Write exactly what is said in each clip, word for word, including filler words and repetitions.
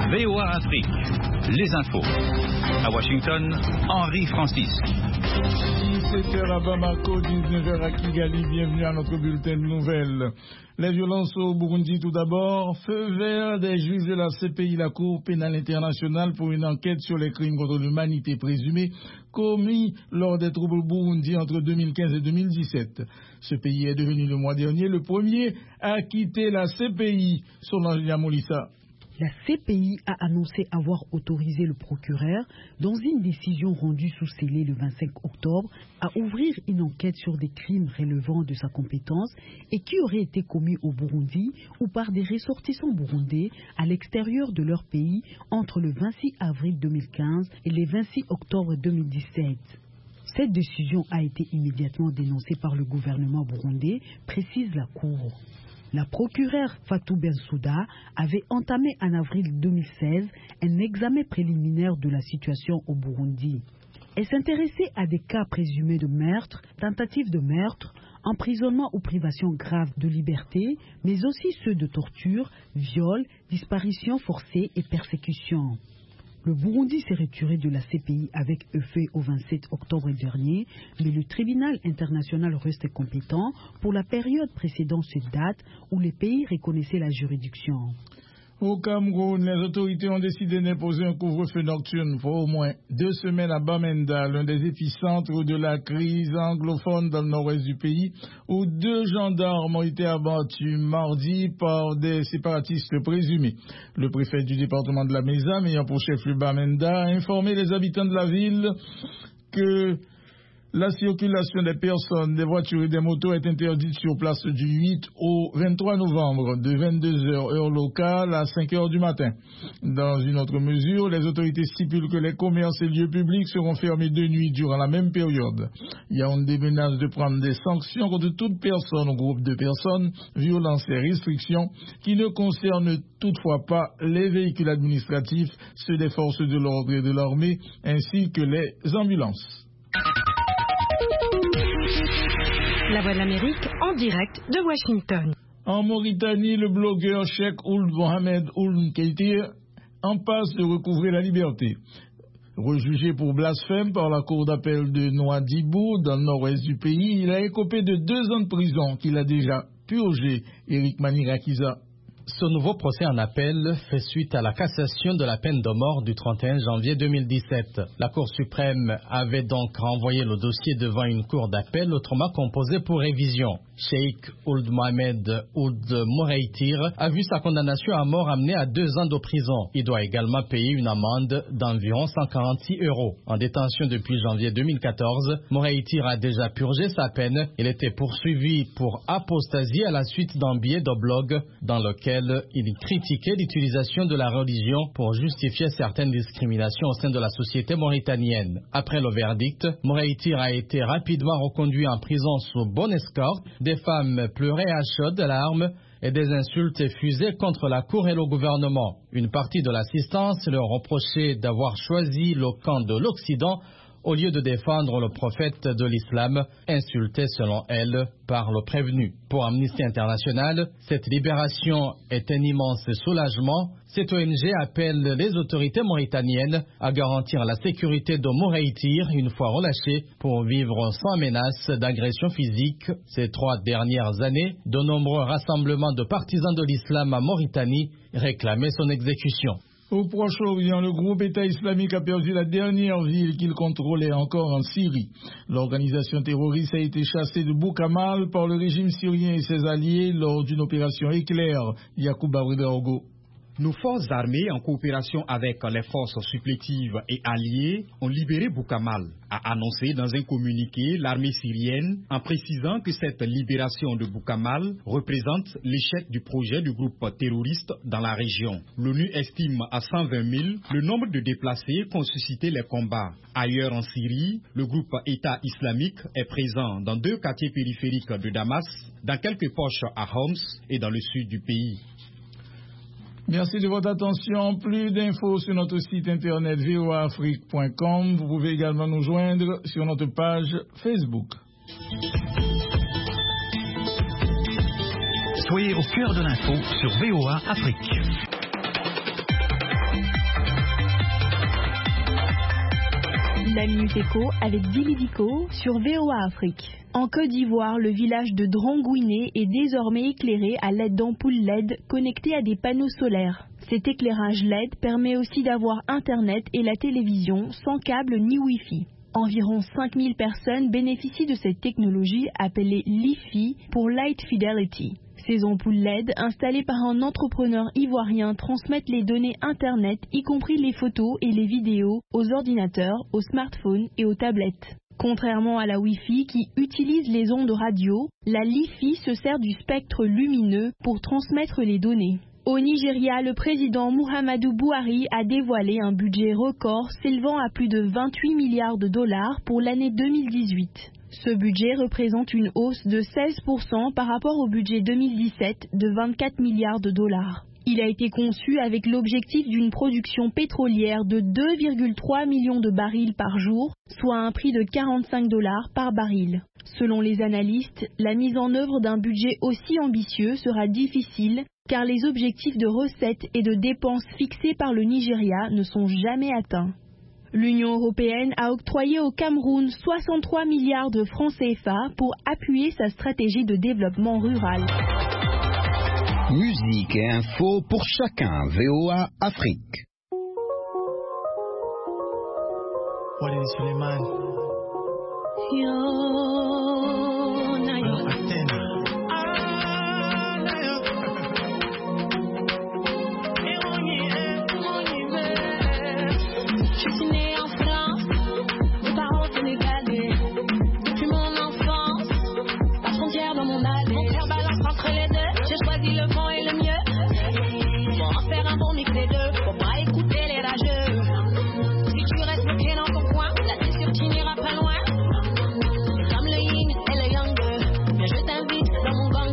V O A Afrique, les infos. À Washington, Henri Francis. dix-sept heures à Bamako, dix-neuf heures à Kigali, bienvenue à notre bulletin de nouvelles. Les violences au Burundi tout d'abord, feu vert des juges de la C P I, la Cour pénale internationale, pour une enquête sur les crimes contre l'humanité présumés commis lors des troubles Burundi entre deux mille quinze et deux mille dix-sept. Ce pays est devenu le mois dernier le premier à quitter la C P I, Solange Yamolissa. La C P I a annoncé avoir autorisé le procureur, dans une décision rendue sous scellé le vingt-cinq octobre, à ouvrir une enquête sur des crimes relevant de sa compétence et qui auraient été commis au Burundi ou par des ressortissants burundais à l'extérieur de leur pays entre le vingt-six avril deux mille quinze et le vingt-six octobre deux mille dix-sept. Cette décision a été immédiatement dénoncée par le gouvernement burundais, précise la Cour. La procureure Fatou Bensouda avait entamé en avril deux mille seize un examen préliminaire de la situation au Burundi. Elle s'intéressait à des cas présumés de meurtre, tentative de meurtre, emprisonnement ou privation grave de liberté, mais aussi ceux de torture, viol, disparition forcée et persécution. Le Burundi s'est retiré de la C P I avec effet au vingt-sept octobre dernier, mais le tribunal international reste compétent pour la période précédant cette date où les pays reconnaissaient la juridiction. Au Cameroun, les autorités ont décidé d'imposer un couvre-feu nocturne pour au moins deux semaines à Bamenda, l'un des épicentres de la crise anglophone dans le nord-ouest du pays, où deux gendarmes ont été abattus mardi par des séparatistes présumés. Le préfet du département de la Mézam, ayant pour chef le Bamenda, a informé les habitants de la ville que la circulation des personnes, des voitures et des motos est interdite sur place du huit au vingt-trois novembre, de vingt-deux heures heure locale à cinq heures du matin. Dans une autre mesure, les autorités stipulent que les commerces et lieux publics seront fermés de nuit durant la même période. Yaoundé menace de prendre des sanctions contre toute personne ou groupe de personnes violant ces restrictions qui ne concernent toutefois pas les véhicules administratifs, ceux des forces de l'ordre et de l'armée, ainsi que les ambulances. La Voix de l'Amérique en direct de Washington. En Mauritanie, le blogueur Cheikh Ould Mohamed Ould Keïtir en passe de recouvrer la liberté. Rejugé pour blasphème par la cour d'appel de Nouadhibou, dans le nord-ouest du pays, il a écopé de deux ans de prison qu'il a déjà purgé. Éric Manirakiza. Ce nouveau procès en appel fait suite à la cassation de la peine de mort du trente et un janvier deux mille dix-sept. La Cour suprême avait donc renvoyé le dossier devant une cour d'appel autrement composée pour révision. Cheikh Ould Mohamed Ould Moreitir a vu sa condamnation à mort amenée à deux ans de prison. Il doit également payer une amende d'environ cent quarante-six euros. En détention depuis janvier deux mille quatorze, Moreitir a déjà purgé sa peine. Il était poursuivi pour apostasie à la suite d'un billet de blog dans lequel il critiquait l'utilisation de la religion pour justifier certaines discriminations au sein de la société mauritanienne. Après le verdict, Moreitir a été rapidement reconduit en prison sous bonne escorte. Des femmes pleuraient à chaudes larmes et des insultes fusées contre la cour et le gouvernement. Une partie de l'assistance leur reprochait d'avoir choisi le camp de l'Occident au lieu de défendre le prophète de l'islam, insulté selon elle par le prévenu. Pour Amnesty International, cette libération est un immense soulagement. Cette O N G appelle les autorités mauritaniennes à garantir la sécurité de Moreitir une fois relâché pour vivre sans menace d'agression physique. Ces trois dernières années, de nombreux rassemblements de partisans de l'islam en Mauritanie réclamaient son exécution. Au Proche-Orient, le groupe État islamique a perdu la dernière ville qu'il contrôlait encore en Syrie. L'organisation terroriste a été chassée de Boukamal par le régime syrien et ses alliés lors d'une opération éclair. Yacouba Ouedraogo. Nos forces armées, en coopération avec les forces supplétives et alliées, ont libéré Boukamal, a annoncé dans un communiqué l'armée syrienne, en précisant que cette libération de Boukamal représente l'échec du projet du groupe terroriste dans la région. L'ONU estime à cent vingt mille le nombre de déplacés qu'ont suscité les combats. Ailleurs en Syrie, le groupe État islamique est présent dans deux quartiers périphériques de Damas, dans quelques poches à Homs et dans le sud du pays. Merci de votre attention. Plus d'infos sur notre site internet v o a afrique point com. Vous pouvez également nous joindre sur notre page Facebook. Soyez au cœur de l'info sur V O A Afrique. la Minute Éco avec Billy Dico sur V O A Afrique. En Côte d'Ivoire, le village de Drangouiné est désormais éclairé à l'aide d'ampoules L E D connectées à des panneaux solaires. Cet éclairage L E D permet aussi d'avoir Internet et la télévision sans câble ni Wi-Fi. Environ cinq mille personnes bénéficient de cette technologie appelée L I F I pour Light Fidelity. Ces ampoules L E D installées par un entrepreneur ivoirien transmettent les données Internet, y compris les photos et les vidéos, aux ordinateurs, aux smartphones et aux tablettes. Contrairement à la Wi-Fi qui utilise les ondes radio, la L I F I se sert du spectre lumineux pour transmettre les données. Au Nigeria, le président Muhammadu Buhari a dévoilé un budget record s'élevant à plus de vingt-huit milliards de dollars pour l'année deux mille dix-huit. Ce budget représente une hausse de seize pour cent par rapport au budget deux mille dix-sept de vingt-quatre milliards de dollars. Il a été conçu avec l'objectif d'une production pétrolière de deux virgule trois millions de barils par jour, soit un prix de quarante-cinq dollars par baril. Selon les analystes, la mise en œuvre d'un budget aussi ambitieux sera difficile car les objectifs de recettes et de dépenses fixés par le Nigeria ne sont jamais atteints. L'Union européenne a octroyé au Cameroun soixante-trois milliards de francs C F A pour appuyer sa stratégie de développement rural. Musique et info pour chacun. V O A Afrique. Walid Suleiman. Yo, nayo. Athena. Je suis née en France, mes parents sénégalais. Depuis mon enfance, la frontière dans mon allée. Mon cœur balance entre les deux, j'ai choisi le bon et le mieux. Pour en faire un bon mix des deux, faut pas écouter les rageux. Si tu restes bloqué dans ton coin, là c'est sûr tu n'iras pas loin. C'est comme le yin et le yang, mais je t'invite dans mon gang.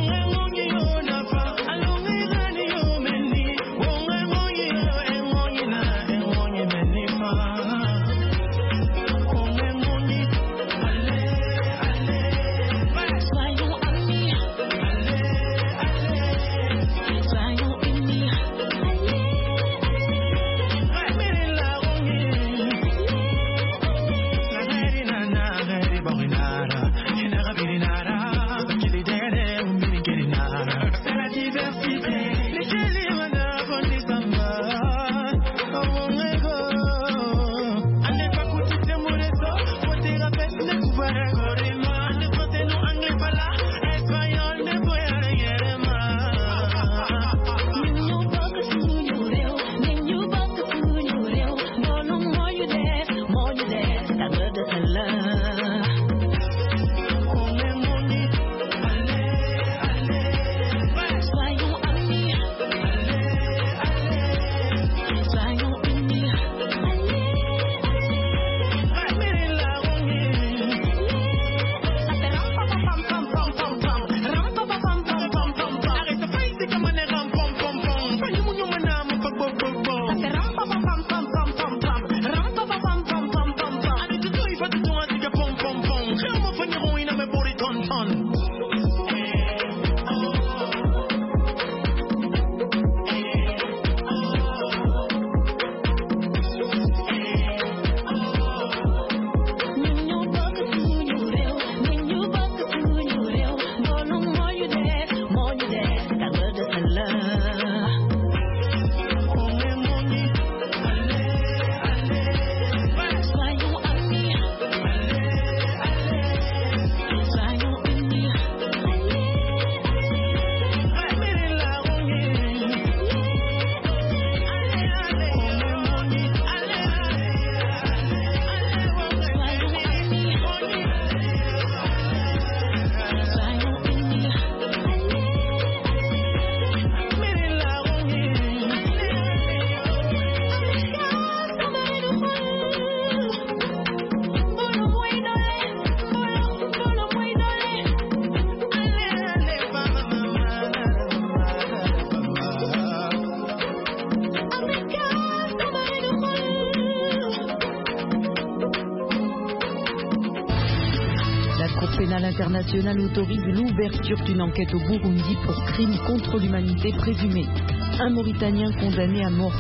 International autorise l'ouverture d'une enquête au Burundi pour crimes contre l'humanité présumés. Un Mauritanien condamné à mort